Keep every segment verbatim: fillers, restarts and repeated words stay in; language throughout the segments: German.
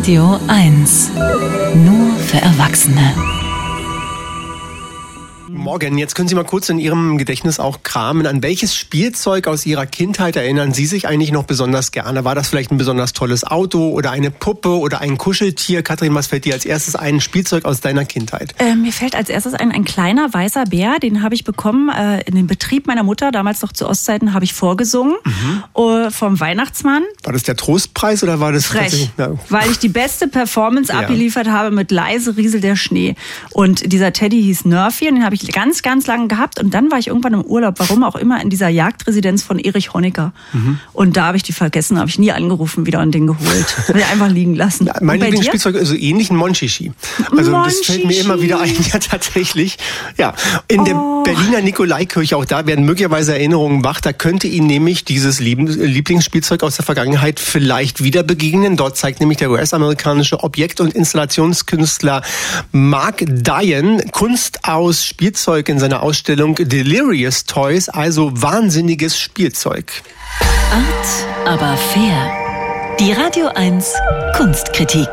Radio eins. Nur für Erwachsene. Morgen, jetzt können Sie mal kurz in Ihrem Gedächtnis auch kramen. An welches Spielzeug aus Ihrer Kindheit erinnern Sie sich eigentlich noch besonders gerne? War das vielleicht ein besonders tolles Auto oder eine Puppe oder ein Kuscheltier? Katrin, was fällt dir als erstes ein Spielzeug aus deiner Kindheit? Äh, mir fällt als erstes ein, ein kleiner weißer Bär, den habe ich bekommen äh, in dem Betrieb meiner Mutter. Damals noch zu Ostzeiten habe ich vorgesungen mhm. äh, vom Weihnachtsmann. War das der Trostpreis oder war das... Frech, ja. weil ich die beste Performance ja. abgeliefert habe mit Leise rieselt der Schnee. Und dieser Teddy hieß Nerfy und den habe ich ganz, ganz lange gehabt. Und dann war ich irgendwann im Urlaub, warum auch immer, in dieser Jagdresidenz von Erich Honecker. Mhm. Und da habe ich die vergessen, habe ich nie angerufen, wieder und den geholt. Habe ich einfach liegen lassen. Ja, mein Lieblingsspielzeug ist so ähnlich ein Monchichi. Also Monchichi. Das fällt mir immer wieder ein, ja tatsächlich. Ja, in oh. der Berliner Nikolaikirche, auch da werden möglicherweise Erinnerungen wach. Da könnte Ihnen nämlich dieses Lieblingsspielzeug aus der Vergangenheit vielleicht wieder begegnen. Dort zeigt nämlich der U S-amerikanische Objekt- und Installationskünstler Mark Diane Kunst aus Spielzeug in seiner Ausstellung Delirious Toys, also wahnsinniges Spielzeug. Art, aber fair. Die Radio eins Kunstkritik.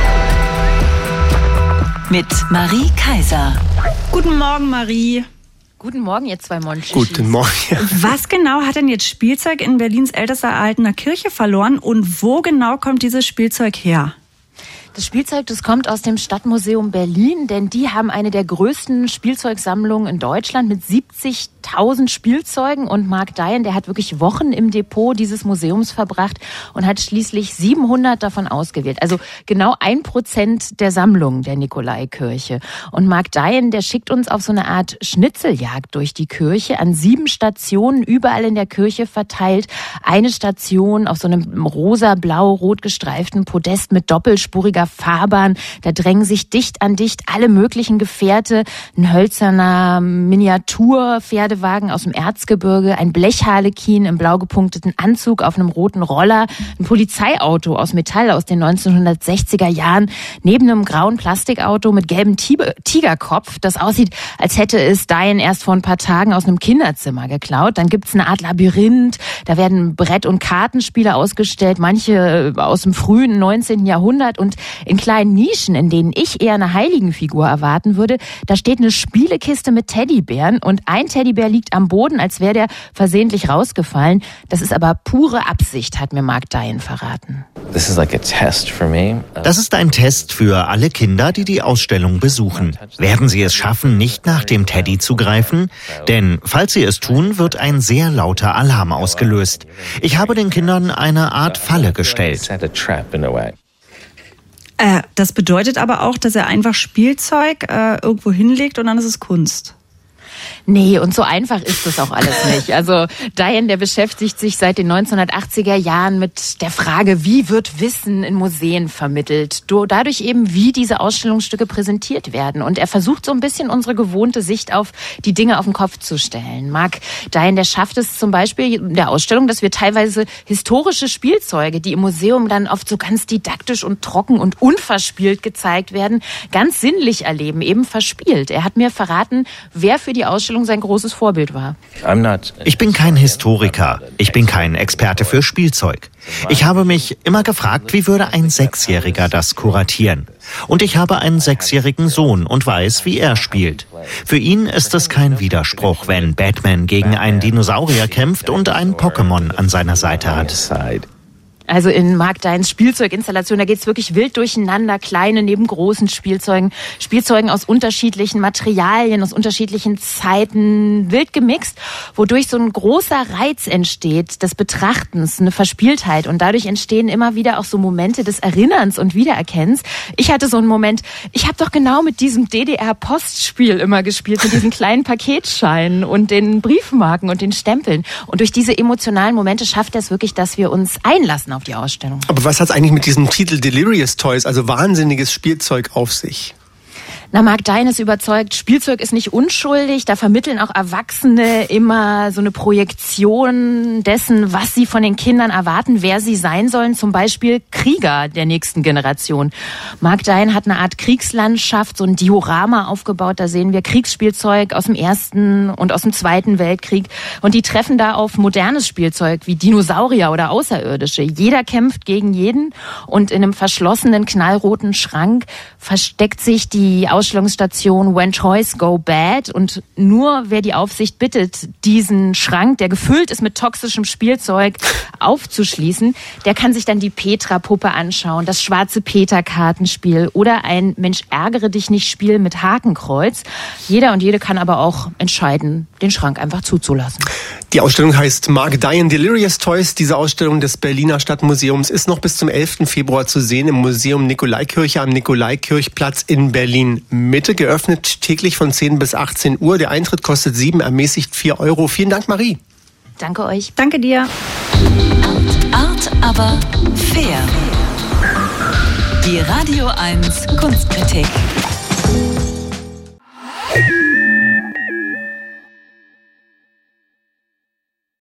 Mit Marie Kaiser. Guten Morgen, Marie. Guten Morgen, ihr zwei Monchichis. Guten Morgen. Ja. Was genau hat denn jetzt Spielzeug in Berlins ältester erhaltener Kirche verloren und wo genau kommt dieses Spielzeug her? Das Spielzeug, das kommt aus dem Stadtmuseum Berlin, denn die haben eine der größten Spielzeugsammlungen in Deutschland mit siebzigtausend Spielzeugen. Und Mark Diane, der hat wirklich Wochen im Depot dieses Museums verbracht und hat schließlich siebenhundert davon ausgewählt. Also genau ein Prozent der Sammlung der Nikolaikirche. Und Mark Diane, der schickt uns auf so eine Art Schnitzeljagd durch die Kirche an sieben Stationen, überall in der Kirche verteilt. Eine Station auf so einem rosa-blau-rot gestreiften Podest mit doppelspuriger Fahrbahn. Da drängen sich dicht an dicht alle möglichen Gefährte. Ein hölzerner Miniatur-Pferdewagen aus dem Erzgebirge, ein Blechharlekin im blau gepunkteten Anzug auf einem roten Roller, ein Polizeiauto aus Metall aus den neunzehnhundertsechziger Jahren, neben einem grauen Plastikauto mit gelbem Tigerkopf, das aussieht, als hätte es Diane erst vor ein paar Tagen aus einem Kinderzimmer geklaut. Dann gibt's eine Art Labyrinth, da werden Brett- und Kartenspiele ausgestellt, manche aus dem frühen neunzehnten Jahrhundert, und in kleinen Nischen, in denen ich eher eine Heiligenfigur erwarten würde, da steht eine Spielekiste mit Teddybären und ein Teddybär liegt am Boden, als wäre der versehentlich rausgefallen. Das ist aber pure Absicht, hat mir Mark Diane verraten. Das ist ein Test für alle Kinder, die die Ausstellung besuchen. Werden sie es schaffen, nicht nach dem Teddy zu greifen? Denn falls sie es tun, wird ein sehr lauter Alarm ausgelöst. Ich habe den Kindern eine Art Falle gestellt. Äh, das bedeutet aber auch, dass er einfach Spielzeug äh, irgendwo hinlegt und dann ist es Kunst. Nee, und so einfach ist das auch alles nicht. Also Diane, der beschäftigt sich seit den neunzehnhundertachtziger Jahren mit der Frage, wie wird Wissen in Museen vermittelt? Dadurch eben, wie diese Ausstellungsstücke präsentiert werden. Und er versucht so ein bisschen unsere gewohnte Sicht auf die Dinge auf den Kopf zu stellen. Mark Diane, der schafft es zum Beispiel in der Ausstellung, dass wir teilweise historische Spielzeuge, die im Museum dann oft so ganz didaktisch und trocken und unverspielt gezeigt werden, ganz sinnlich erleben, eben verspielt. Er hat mir verraten, wer für die Ausstellung sein großes Vorbild war. Ich bin kein Historiker. Ich bin kein Experte für Spielzeug. Ich habe mich immer gefragt, wie würde ein Sechsjähriger das kuratieren? Und ich habe einen sechsjährigen Sohn und weiß, wie er spielt. Für ihn ist es kein Widerspruch, wenn Batman gegen einen Dinosaurier kämpft und ein Pokémon an seiner Seite hat. Also in Mark Dianes Spielzeuginstallation, da geht's wirklich wild durcheinander, kleine neben großen Spielzeugen, Spielzeugen aus unterschiedlichen Materialien, aus unterschiedlichen Zeiten, wild gemixt, wodurch so ein großer Reiz entsteht, des Betrachtens, eine Verspieltheit, und dadurch entstehen immer wieder auch so Momente des Erinnerns und Wiedererkennens. Ich hatte so einen Moment, ich habe doch genau mit diesem D D R-Postspiel immer gespielt, mit diesen kleinen Paketscheinen und den Briefmarken und den Stempeln, und durch diese emotionalen Momente schafft er es wirklich, dass wir uns einlassen auf die Ausstellung. Aber was hat es eigentlich mit diesem Titel Delirious Toys, also wahnsinniges Spielzeug, auf sich? Na, Mark Dion ist überzeugt, Spielzeug ist nicht unschuldig. Da vermitteln auch Erwachsene immer so eine Projektion dessen, was sie von den Kindern erwarten, wer sie sein sollen. Zum Beispiel Krieger der nächsten Generation. Mark Dion hat eine Art Kriegslandschaft, so ein Diorama aufgebaut. Da sehen wir Kriegsspielzeug aus dem Ersten und aus dem Zweiten Weltkrieg. Und die treffen da auf modernes Spielzeug wie Dinosaurier oder Außerirdische. Jeder kämpft gegen jeden. Und in einem verschlossenen, knallroten Schrank versteckt sich die Ausstellungsstation When Toys Go Bad, und nur wer die Aufsicht bittet, diesen Schrank, der gefüllt ist mit toxischem Spielzeug, aufzuschließen, der kann sich dann die Petra-Puppe anschauen, das schwarze Peter-Kartenspiel oder ein Mensch-ärgere-dich-nicht-Spiel mit Hakenkreuz. Jeder und jede kann aber auch entscheiden, den Schrank einfach zuzulassen. Die Ausstellung heißt Mark Dion Delirious Toys. Diese Ausstellung des Berliner Stadtmuseums ist noch bis zum elften Februar zu sehen im Museum Nikolaikirche am Nikolaikirchplatz in Berlin Mitte. Geöffnet täglich von zehn bis achtzehn Uhr. Der Eintritt kostet sieben, ermäßigt vier Euro. Vielen Dank, Marie. Danke euch. Danke dir. Art, aber fair. Die Radio eins Kunstkritik.